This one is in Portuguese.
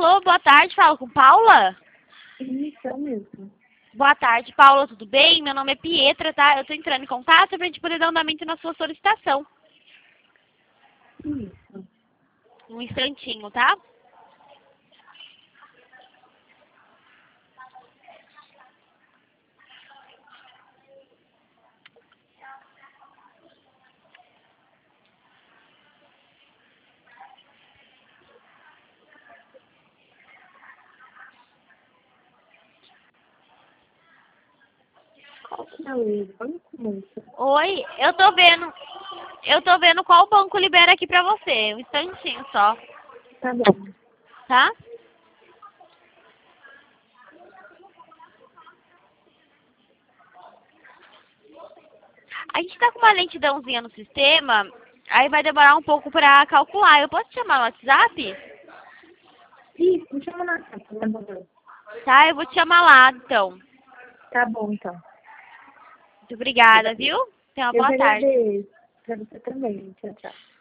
Alô, boa tarde, falo com Paula? Isso, é mesmo. Boa tarde, Paula, tudo bem? Meu nome é Pietra, tá? Eu tô entrando em contato pra gente poder dar andamento na sua solicitação. Isso. Um instantinho, tá? Qual que é o banco, moça? Oi, eu tô vendo qual banco libera aqui pra você. Um instantinho só, Tá bom. tá? A gente tá com uma lentidãozinha no sistema, aí vai demorar um pouco pra calcular. Eu posso te chamar no WhatsApp? Isso, me chama na casa, tá bom. Tá, eu vou te chamar lá, então. Tá bom, então. Muito obrigada, viu? Tenha uma Eu boa que tarde. agradeço. Pra você também. Tchau, tchau.